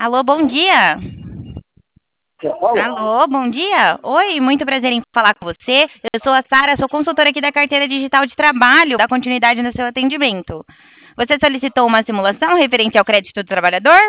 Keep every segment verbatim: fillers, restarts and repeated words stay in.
Alô, bom dia. Olá. Alô, bom dia. Oi, muito prazer em falar com você. Eu sou a Sara, sou consultora aqui da carteira digital de trabalho, da continuidade no seu atendimento. Você solicitou uma simulação referente ao crédito do trabalhador?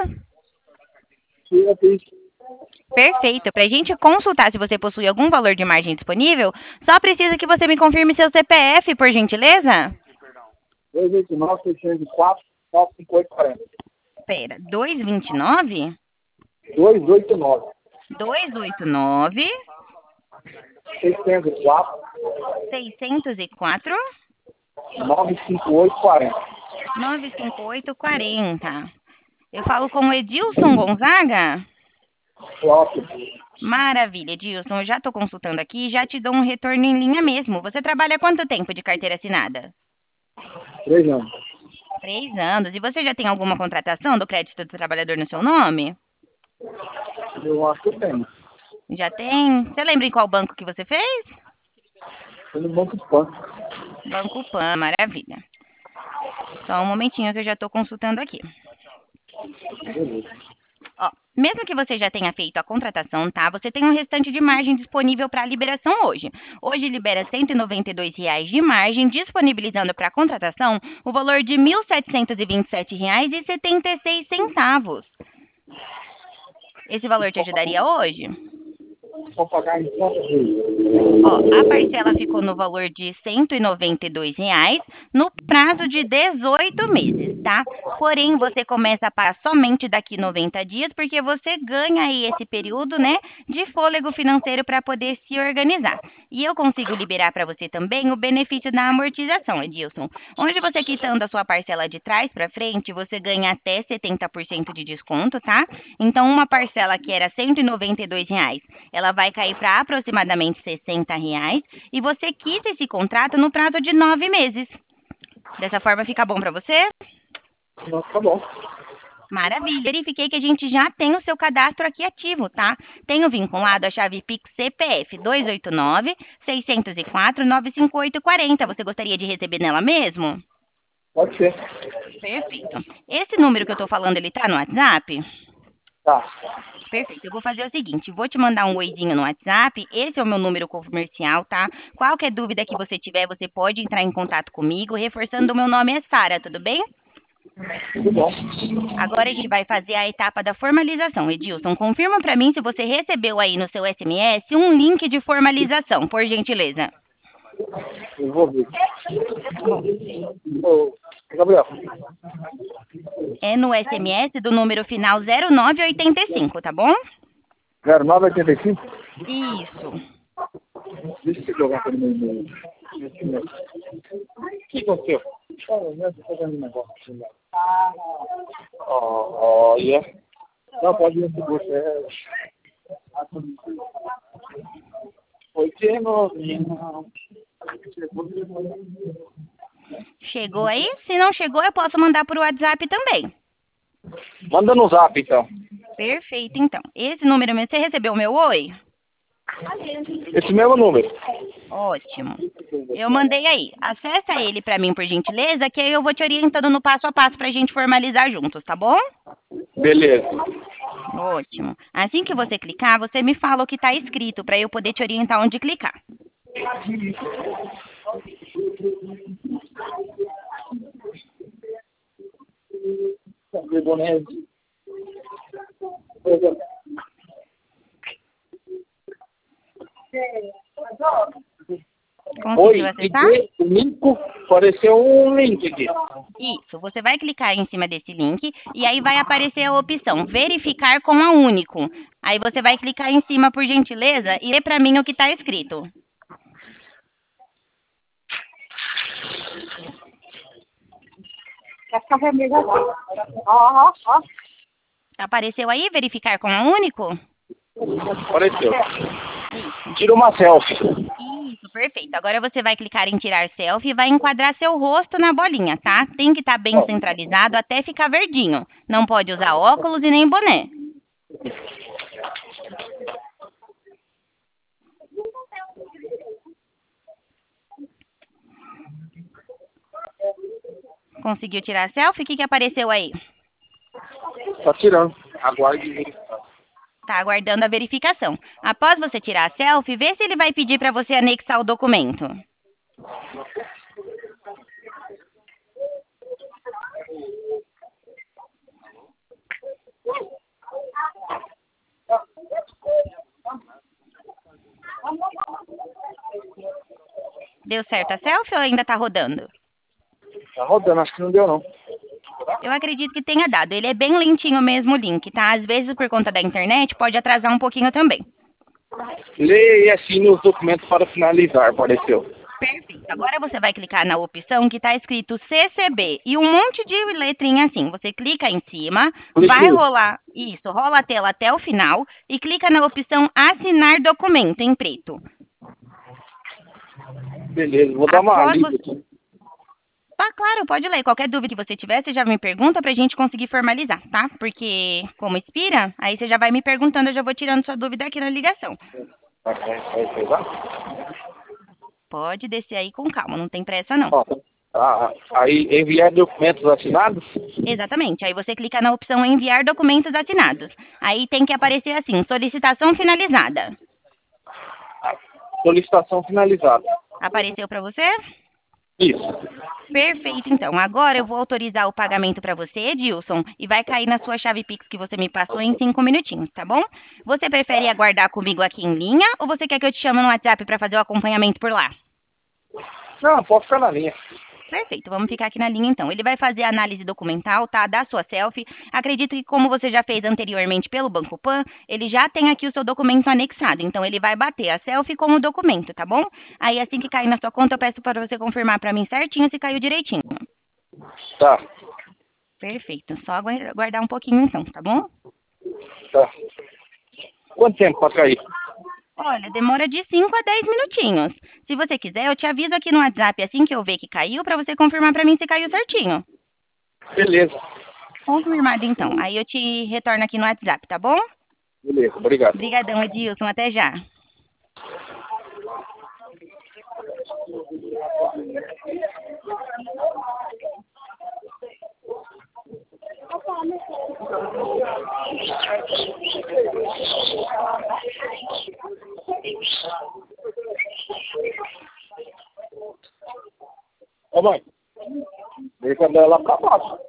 Sim, eu fiz Perfeito. Para a gente consultar se você possui algum valor de margem disponível, só precisa que você me confirme seu C P F, por gentileza. dois oito nove, seiscentos e quatro, nove cinco oito quatro zero. Espera, dois dois nove, dois oito nove, dois oito nove, seiscentos e quatro, seiscentos e quatro, nove cinco oito quatro zero. nove cinco oito quatro zero. Eu falo com o Edilson Gonzaga? Ótimo. Maravilha, Edilson. Eu já estou consultando aqui e já te dou um retorno em linha mesmo. Você trabalha há quanto tempo de carteira assinada? Três anos. Três anos. E você já tem alguma contratação do crédito do trabalhador no seu nome? Eu acho que eu tenho. Já tem? Você lembra em qual banco que você fez? Foi no Banco Pan. Banco Pan, maravilha. Só um momentinho que eu já estou consultando aqui. Beleza. Ó, mesmo que você já tenha feito a contratação, tá? Você tem um restante de margem disponível para liberação hoje. Hoje libera cento e noventa e dois reais de margem, disponibilizando para contratação o valor de mil setecentos e vinte e sete reais e setenta e seis centavos. Esse valor te ajudaria hoje? Só pagar em quantas vezes? Ó, a parcela ficou no valor de cento e noventa e dois reais no prazo de dezoito meses, tá? Porém, você começa a pagar somente daqui noventa dias, porque você ganha aí esse período, né, de fôlego financeiro para poder se organizar. E eu consigo liberar para você também o benefício da amortização, Edilson. Onde você quitando a sua parcela de trás para frente, você ganha até setenta por cento de desconto, tá? Então, uma parcela que era cento e noventa e dois reais, ela vai cair para aproximadamente sessenta reais e você quita esse contrato no prazo de nove meses. Dessa forma fica bom para você? Não, tá bom. Maravilha. Verifiquei que a gente já tem o seu cadastro aqui ativo, tá? Tenho vinculado a chave Pix C P F dois oito nove, seiscentos e quatro, nove cinco oito quatro zero. Você gostaria de receber nela mesmo? Pode ser. Perfeito. Esse número que eu tô falando, ele tá no WhatsApp? Tá. Perfeito. Eu vou fazer o seguinte, vou te mandar um oizinho no WhatsApp. Esse é o meu número comercial, tá? Qualquer dúvida que você tiver, você pode entrar em contato comigo, reforçando o meu nome é Sara, tudo bem? Tudo bom. Agora a gente vai fazer a etapa da formalização. Edilson, confirma para mim se você recebeu aí no seu S M S um link de formalização, por gentileza. Eu vou ver. Bom, Ô, Gabriel. é no S M S do número final zero nove oito cinco, tá bom? zero nove oito cinco? Isso. Deixa eu jogar para o meu e-mail. O que aconteceu? Eu estou fazendo um negócio. Ó, olha. Não, pode ir se você. Foi que novinho. Chegou aí? Se não chegou, eu posso mandar por WhatsApp também. Manda no zap, então. Perfeito, então. Esse número mesmo, você recebeu o meu oi? Esse mesmo número. Ótimo. Eu mandei aí. Acessa ele para mim, por gentileza, que aí eu vou te orientando no passo a passo para a gente formalizar juntos, tá bom? Beleza. Ótimo. Assim que você clicar, você me fala o que está escrito para eu poder te orientar onde clicar. Oi, Conseguiu acessar? cliquei, o link, apareceu um link aqui. Isso. Você vai clicar em cima desse link e aí vai aparecer a opção verificar com a Único. Aí você vai clicar em cima, por gentileza, e ler para mim o que está escrito. Quer ficar vermelho agora. Ó, ó, ó. Apareceu aí verificar com a Único? Apareceu. Isso. Tira uma selfie. Isso, perfeito. Agora você vai clicar em tirar selfie e vai enquadrar seu rosto na bolinha, tá? Tem que estar bem centralizado até ficar verdinho. Não pode usar óculos e nem boné. Conseguiu tirar selfie? O que, que apareceu aí? Tá tirando. Aguarde verificação. Tá aguardando a verificação. Após você tirar a selfie, vê se ele vai pedir para você anexar o documento. Deu certo a selfie ou ainda tá rodando? Tá rodando, acho que não deu não. Eu acredito que tenha dado. Ele é bem lentinho mesmo o link, tá? Às vezes, por conta da internet, pode atrasar um pouquinho também. Leia e assine os documentos para finalizar, apareceu. Perfeito. Agora você vai clicar na opção que está escrito C C B e um monte de letrinha assim. Você clica em cima, vai rolar, isso, rola a tela até o final e clica na opção assinar documento em preto. Beleza, vou dar uma Após lida você... aqui. Ah, claro, pode ler. Qualquer dúvida que você tiver, você já me pergunta pra gente conseguir formalizar, tá? Porque, como expira, aí você já vai me perguntando, eu já vou tirando sua dúvida aqui na ligação. Pode descer aí com calma, não tem pressa não. Ó, ah, aí, enviar documentos assinados? Exatamente. Aí você clica na opção enviar documentos assinados. Aí tem que aparecer assim, solicitação finalizada. Solicitação finalizada. Apareceu para você? Isso. Perfeito, então. Agora eu vou autorizar o pagamento para você, Edilson, e vai cair na sua chave Pix que você me passou em cinco minutinhos, tá bom? Você prefere aguardar comigo aqui em linha ou você quer que eu te chame no WhatsApp para fazer o acompanhamento por lá? Não, pode ficar na linha. Perfeito, vamos ficar aqui na linha então. Ele vai fazer a análise documental, tá? Da sua selfie. Acredito que como você já fez anteriormente pelo Banco Pan, ele já tem aqui o seu documento anexado. Então ele vai bater a selfie com o documento, tá bom? Aí assim que cair na sua conta, eu peço para você confirmar para mim certinho se caiu direitinho. Tá. Perfeito, só aguardar um pouquinho então, tá bom? Tá. Quanto tempo para cair? Olha, demora de cinco a dez minutinhos. Se você quiser, eu te aviso aqui no WhatsApp assim que eu ver que caiu, para você confirmar para mim se caiu certinho. Beleza. Confirmado então. Aí eu te retorno aqui no WhatsApp, tá bom? Beleza, obrigado. Obrigadão, Edilson. Até já. Ô mãe, deixa ela lá pra baixo.